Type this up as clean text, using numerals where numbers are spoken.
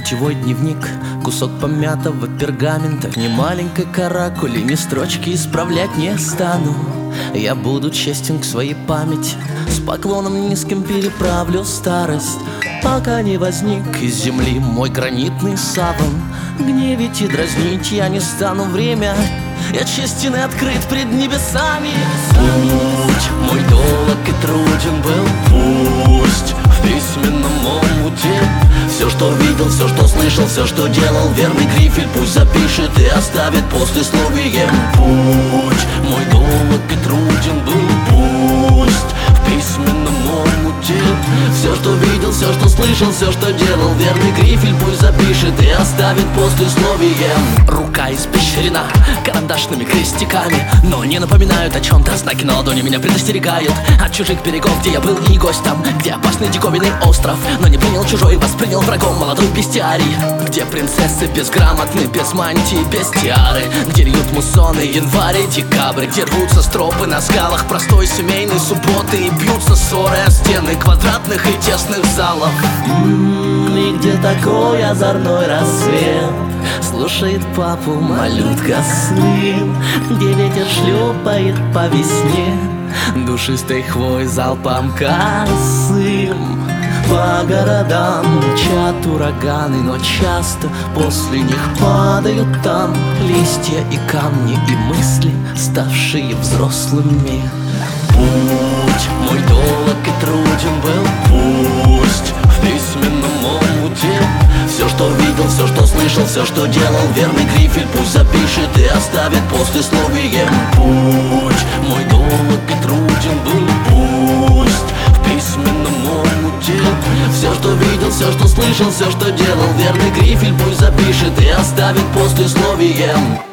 Путевой дневник, кусок помятого пергамента. Ни маленькой каракули, ни строчки исправлять не стану. Я буду честен к своей памяти, с поклоном низким переправлю старость, пока не возник из земли мой гранитный саван. Гневить и дразнить я не стану время, я честен и открыт пред небесами. Путь мой долг и труден был, пусть в письменном омуте все, что видел, все, что слышал, все, что делал, верный грифель пусть запишет и оставит послесловием. Путь мой долг и труден был, пусть в письменном омуте все, что видел, все, что слышал, все, что делал, верный грифель пусть запишет и оставит послесловием. Рука испещрена карандашными крестиками, но не напоминают о чем-то. Знаки на ладони меня предостерегают от чужих берегов, где я был и гость там, где опасный диковинный остров, но не принял чужой, воспринял врагом молодой бестиарий. Где принцессы безграмотны, без мантии, без тиары, где льют муссоны январь и декабрь, где рвутся стропы на скалах простой семейной субботы и бьются ссоры о стены квадратных и тесных залов. И где такой озорной рассвет слушает папу малютка сын, где ветер шлепает по весне душистой хвой залпом косым. По городам мчат ураганы, но часто после них падают там листья и камни и мысли, ставшие взрослыми. Путь мой долг и труден был, пусть в письменном омуте все, что видел, все, что слышал, все, что делал, верный грифель пусть запишет и оставит послесловием. Путь мой долг и труден был, пусть в письменном омуте все, что видел, все, что слышал, все, что делал, верный грифель пусть запишет и оставит послесловием.